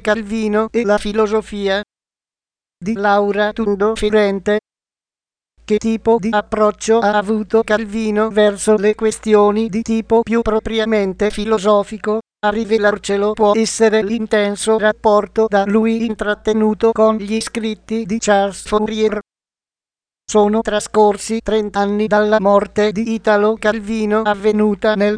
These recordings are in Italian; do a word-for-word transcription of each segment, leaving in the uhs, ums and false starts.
Calvino e la filosofia di Laura Tundo Ferrente. Che tipo di approccio ha avuto Calvino verso le questioni di tipo più propriamente filosofico? A rivelarcelo può essere l'intenso rapporto da lui intrattenuto con gli scritti di Charles Fourier. Sono trascorsi trent'anni dalla morte di Italo Calvino, avvenuta nel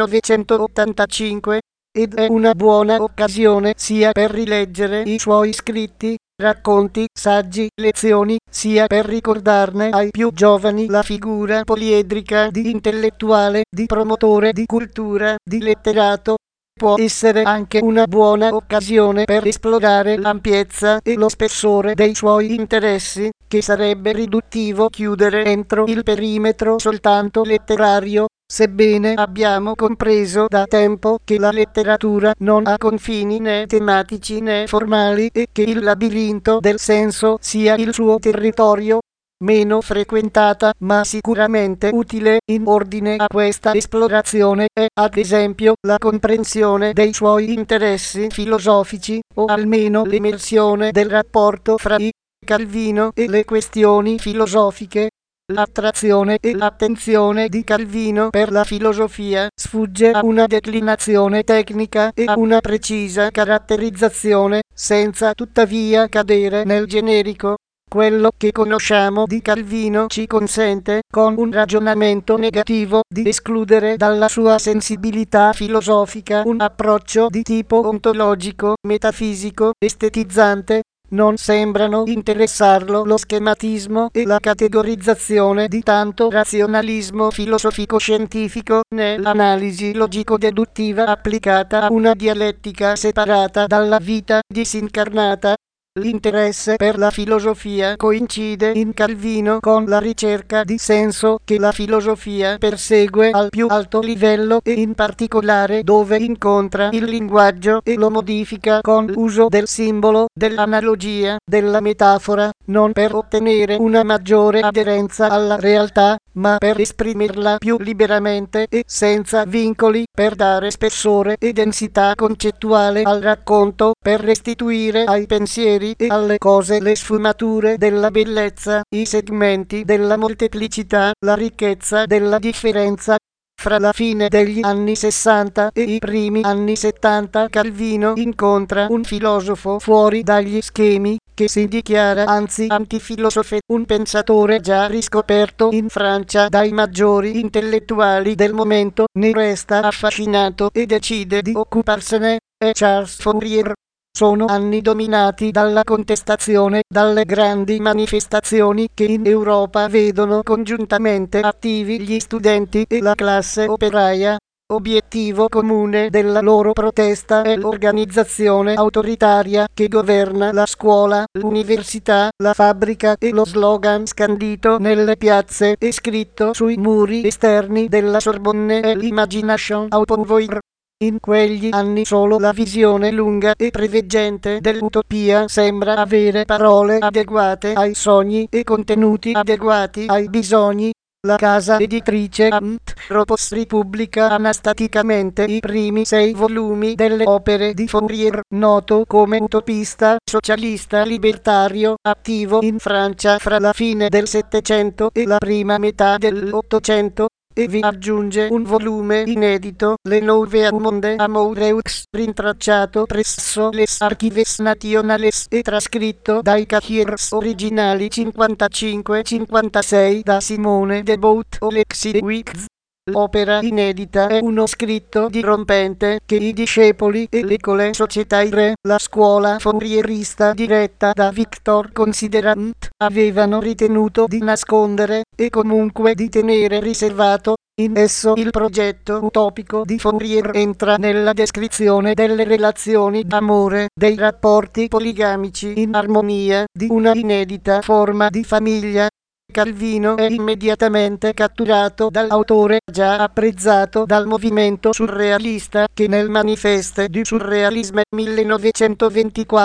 millenovecentottantacinque, ed è una buona occasione sia per rileggere i suoi scritti, racconti, saggi, lezioni, sia per ricordarne ai più giovani la figura poliedrica di intellettuale, di promotore di cultura, di letterato. Può essere anche una buona occasione per esplorare l'ampiezza e lo spessore dei suoi interessi, che sarebbe riduttivo chiudere entro il perimetro soltanto letterario, sebbene abbiamo compreso da tempo che la letteratura non ha confini né tematici né formali e che il labirinto del senso sia il suo territorio. Meno frequentata ma sicuramente utile in ordine a questa esplorazione è, ad esempio, la comprensione dei suoi interessi filosofici, o almeno l'emersione del rapporto fra i Calvino e le questioni filosofiche. L'attrazione e l'attenzione di Calvino per la filosofia sfugge a una declinazione tecnica e a una precisa caratterizzazione, senza tuttavia cadere nel generico. Quello che conosciamo di Calvino ci consente, con un ragionamento negativo, di escludere dalla sua sensibilità filosofica un approccio di tipo ontologico, metafisico, estetizzante. Non sembrano interessarlo lo schematismo e la categorizzazione di tanto razionalismo filosofico-scientifico, né l'analisi logico-deduttiva applicata a una dialettica separata dalla vita disincarnata. L'interesse per la filosofia coincide in Calvino con la ricerca di senso che la filosofia persegue al più alto livello e in particolare dove incontra il linguaggio e lo modifica con l'uso del simbolo, dell'analogia, della metafora, non per ottenere una maggiore aderenza alla realtà, ma per esprimerla più liberamente e senza vincoli, per dare spessore e densità concettuale al racconto, per restituire ai pensieri e alle cose le sfumature della bellezza, i segmenti della molteplicità, la ricchezza della differenza. Fra la fine degli anni sessanta e i primi anni settanta Calvino incontra un filosofo fuori dagli schemi, che si dichiara anzi antifilosofe, un pensatore già riscoperto in Francia dai maggiori intellettuali del momento, ne resta affascinato e decide di occuparsene, è Charles Fourier. Sono anni dominati dalla contestazione, dalle grandi manifestazioni che in Europa vedono congiuntamente attivi gli studenti e la classe operaia. Obiettivo comune della loro protesta è l'organizzazione autoritaria che governa la scuola, l'università, la fabbrica e lo slogan scandito nelle piazze e scritto sui muri esterni della Sorbonne è l'imagination au pouvoir. In quegli anni solo la visione lunga e preveggente dell'utopia sembra avere parole adeguate ai sogni e contenuti adeguati ai bisogni. La casa editrice Anthropos ripubblica anastaticamente i primi sei volumi delle opere di Fourier, noto come utopista, socialista libertario, attivo in Francia fra la fine del Settecento e la prima metà dell'Ottocento. E vi aggiunge un volume inedito, Le Nouveaux Mondes Amoureux, rintracciato presso les Archives Nationales e trascritto dai cahiers originali cinquantacinque cinquantasei da Simone de Bout o Lexi de Wicks. L'opera inedita è uno scritto dirompente che i discepoli e l'École Societaire, la scuola fourierista diretta da Victor Considerant, avevano ritenuto di nascondere, e comunque di tenere riservato. In esso il progetto utopico di Fourier entra nella descrizione delle relazioni d'amore, dei rapporti poligamici in armonia, di una inedita forma di famiglia. Calvino è immediatamente catturato dall'autore, già apprezzato dal movimento surrealista, che nel Manifeste du Surrealisme millenovecentoventiquattro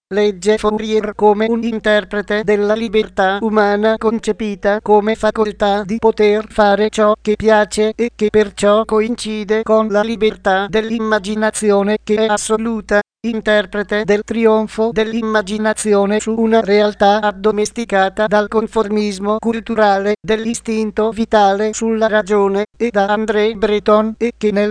legge Fourier come un interprete della libertà umana concepita come facoltà di poter fare ciò che piace e che perciò coincide con la libertà dell'immaginazione che è assoluta, interprete del trionfo dell'immaginazione su una realtà addomesticata dal conformismo culturale, dell'istinto vitale sulla ragione, e da André Breton, e che nel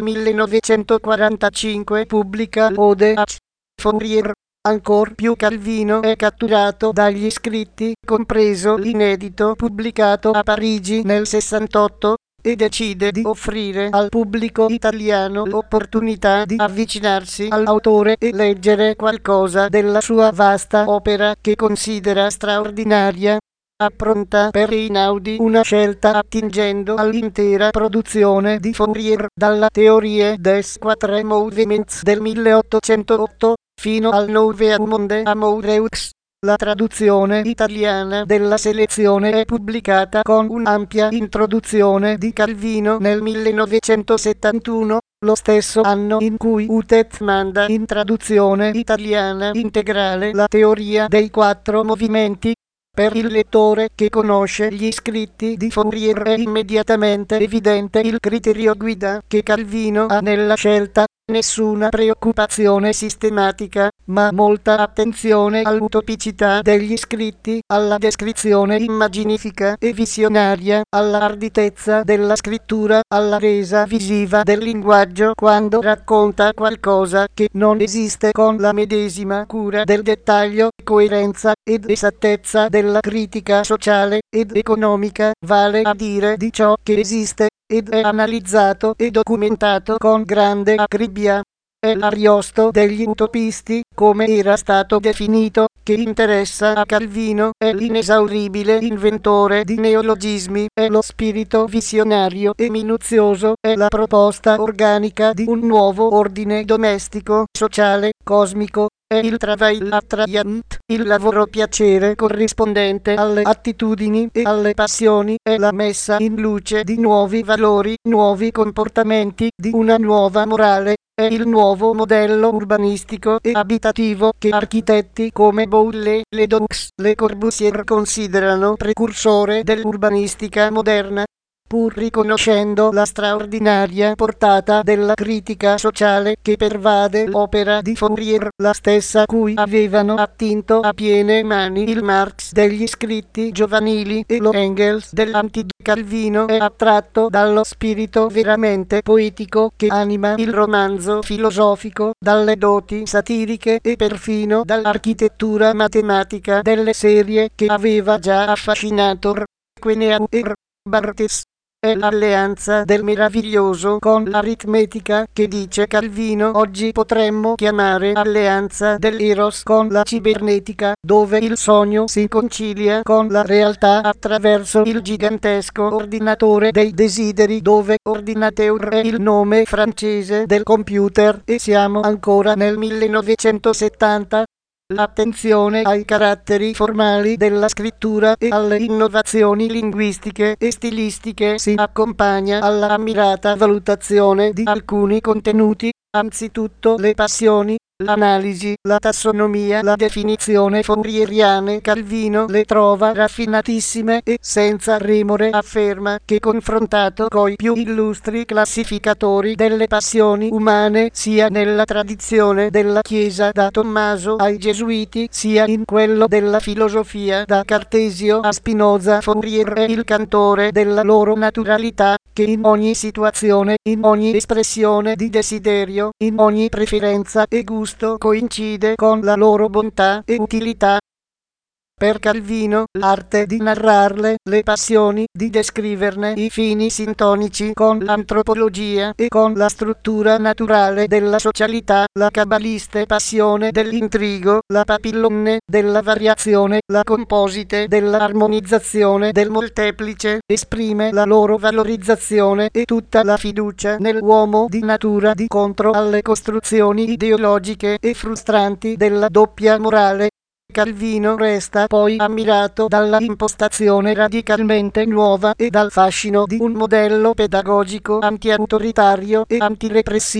millenovecentoquarantacinque pubblica l'Ode a Fourier. Ancor più Calvino è catturato dagli scritti, compreso l'inedito pubblicato a Parigi nel sessantotto, e decide di offrire al pubblico italiano l'opportunità di avvicinarsi all'autore e leggere qualcosa della sua vasta opera che considera straordinaria. Appronta per Einaudi una scelta attingendo all'intera produzione di Fourier, dalla Théorie des Quatre Mouvements del milleottocentootto fino al Nouveau Amoureux. La traduzione italiana della selezione è pubblicata con un'ampia introduzione di Calvino nel millenovecentosettantuno, lo stesso anno in cui Utet manda in traduzione italiana integrale la teoria dei quattro movimenti. Per il lettore che conosce gli scritti di Fourier è immediatamente evidente il criterio guida che Calvino ha nella scelta. Nessuna preoccupazione sistematica, ma molta attenzione all'utopicità degli scritti, alla descrizione immaginifica e visionaria, all'arditezza della scrittura, alla resa visiva del linguaggio quando racconta qualcosa che non esiste, con la medesima cura del dettaglio, coerenza ed esattezza della critica sociale ed economica, vale a dire di ciò che esiste ed è analizzato e documentato con grande acribia. È l'Ariosto degli utopisti, come era stato definito, che interessa a Calvino, è l'inesauribile inventore di neologismi, è lo spirito visionario e minuzioso, è la proposta organica di un nuovo ordine domestico, sociale, cosmico. È il travail attrayant, il lavoro piacere corrispondente alle attitudini e alle passioni, è la messa in luce di nuovi valori, nuovi comportamenti, di una nuova morale, è il nuovo modello urbanistico e abitativo che architetti come Boulez, Ledoux, Le Corbusier considerano precursore dell'urbanistica moderna. Pur riconoscendo la straordinaria portata della critica sociale che pervade l'opera di Fourier, la stessa cui avevano attinto a piene mani il Marx degli scritti giovanili e lo Engels dell'Anti, Calvino è attratto dallo spirito veramente poetico che anima il romanzo filosofico, dalle doti satiriche e perfino dall'architettura matematica delle serie che aveva già affascinato Quenea e Barthes. È l'alleanza del meraviglioso con l'aritmetica che, dice Calvino, oggi potremmo chiamare alleanza dell'eros con la cibernetica, dove il sogno si concilia con la realtà attraverso il gigantesco ordinatore dei desideri, dove ordinateur è il nome francese del computer, e siamo ancora nel millenovecentosettanta. L'attenzione ai caratteri formali della scrittura e alle innovazioni linguistiche e stilistiche si accompagna alla ammirata valutazione di alcuni contenuti, anzitutto le passioni, l'analisi, la tassonomia, la definizione fourieriane. Calvino le trova raffinatissime e senza remore afferma che, confrontato coi più illustri classificatori delle passioni umane, sia nella tradizione della Chiesa da Tommaso ai Gesuiti, sia in quello della filosofia da Cartesio a Spinoza, Fourier è il cantore della loro naturalità, che in ogni situazione, in ogni espressione di desiderio, in ogni preferenza e gusto coincide con la loro bontà e utilità. Per Calvino, l'arte di narrarle, le passioni, di descriverne i fini sintonici con l'antropologia e con la struttura naturale della socialità, la cabaliste passione dell'intrigo, la papillone della variazione, la composite dell'armonizzazione del molteplice, esprime la loro valorizzazione e tutta la fiducia nell'uomo di natura di contro alle costruzioni ideologiche e frustranti della doppia morale. Calvino resta poi ammirato dalla impostazione radicalmente nuova e dal fascino di un modello pedagogico anti-autoritario e antirepressivo,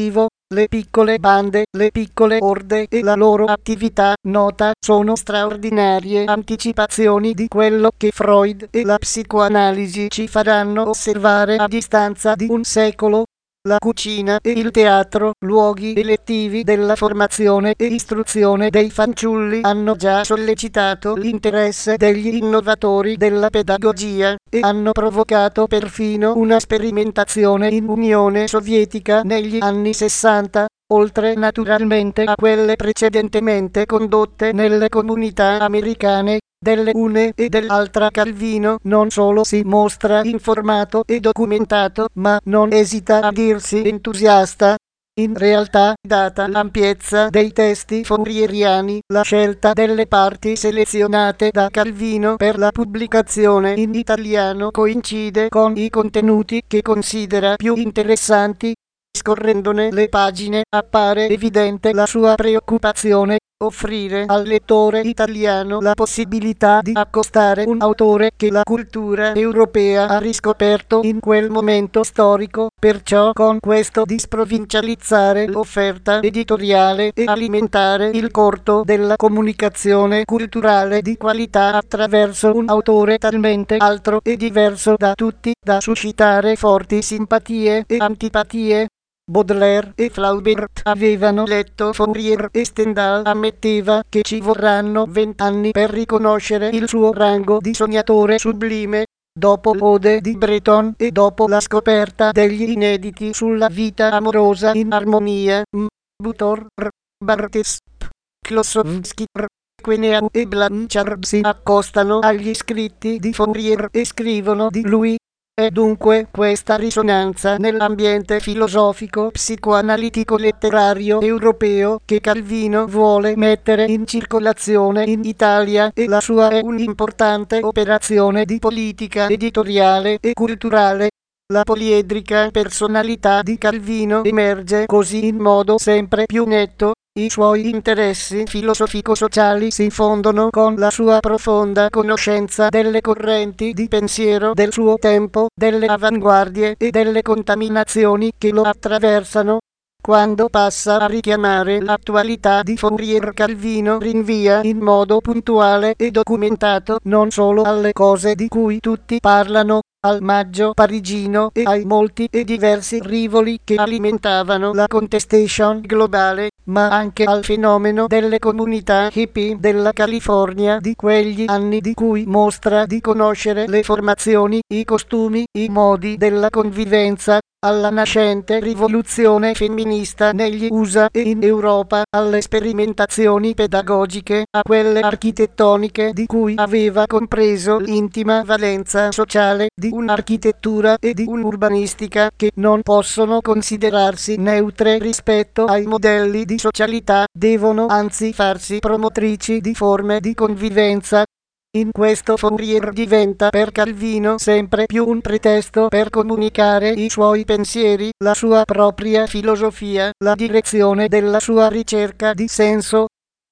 Le piccole bande, le piccole orde e la loro attività nota sono straordinarie anticipazioni di quello che Freud e la psicoanalisi ci faranno osservare a distanza di un secolo. La cucina e il teatro, luoghi elettivi della formazione e istruzione dei fanciulli, hanno già sollecitato l'interesse degli innovatori della pedagogia e hanno provocato perfino una sperimentazione in Unione Sovietica negli anni sessanta, oltre naturalmente a quelle precedentemente condotte nelle comunità americane. Delle une e dell'altra Calvino non solo si mostra informato e documentato, ma non esita a dirsi entusiasta. In realtà, data l'ampiezza dei testi fourieriani, la scelta delle parti selezionate da Calvino per la pubblicazione in italiano coincide con i contenuti che considera più interessanti. Scorrendone le pagine appare evidente la sua preoccupazione: offrire al lettore italiano la possibilità di accostare un autore che la cultura europea ha riscoperto in quel momento storico, perciò con questo di sprovincializzare l'offerta editoriale e alimentare il corto della comunicazione culturale di qualità attraverso un autore talmente altro e diverso da tutti da suscitare forti simpatie e antipatie. Baudelaire e Flaubert avevano letto Fourier e Stendhal ammetteva che ci vorranno vent'anni per riconoscere il suo rango di sognatore sublime. Dopo l'Ode di Breton e dopo la scoperta degli inediti sulla vita amorosa in armonia, M. Butor, R. Barthes, P. Klossowski, R. Queneau e Blanchard si accostano agli scritti di Fourier e scrivono di lui. È dunque questa risonanza nell'ambiente filosofico psicoanalitico letterario europeo che Calvino vuole mettere in circolazione in Italia, e la sua è un'importante operazione di politica editoriale e culturale. La poliedrica personalità di Calvino emerge così in modo sempre più netto. I suoi interessi filosofico-sociali si fondono con la sua profonda conoscenza delle correnti di pensiero del suo tempo, delle avanguardie e delle contaminazioni che lo attraversano. Quando passa a richiamare l'attualità di Fourier, Calvino rinvia in modo puntuale e documentato non solo alle cose di cui tutti parlano, al Maggio parigino e ai molti e diversi rivoli che alimentavano la contestation globale, ma anche al fenomeno delle comunità hippie della California di quegli anni, di cui mostra di conoscere le formazioni, i costumi, i modi della convivenza, alla nascente rivoluzione femminista negli U S A e in Europa, alle sperimentazioni pedagogiche, a quelle architettoniche di cui aveva compreso l'intima valenza sociale di un'architettura e di un'urbanistica che non possono considerarsi neutre rispetto ai modelli di socialità, devono anzi farsi promotrici di forme di convivenza. In questo Fourier diventa per Calvino sempre più un pretesto per comunicare i suoi pensieri, la sua propria filosofia, la direzione della sua ricerca di senso.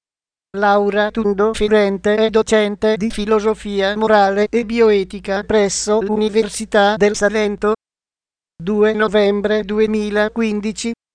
Laura Tundo Fiorente è docente di filosofia morale e bioetica presso l'Università del Salento. due novembre duemilaquindici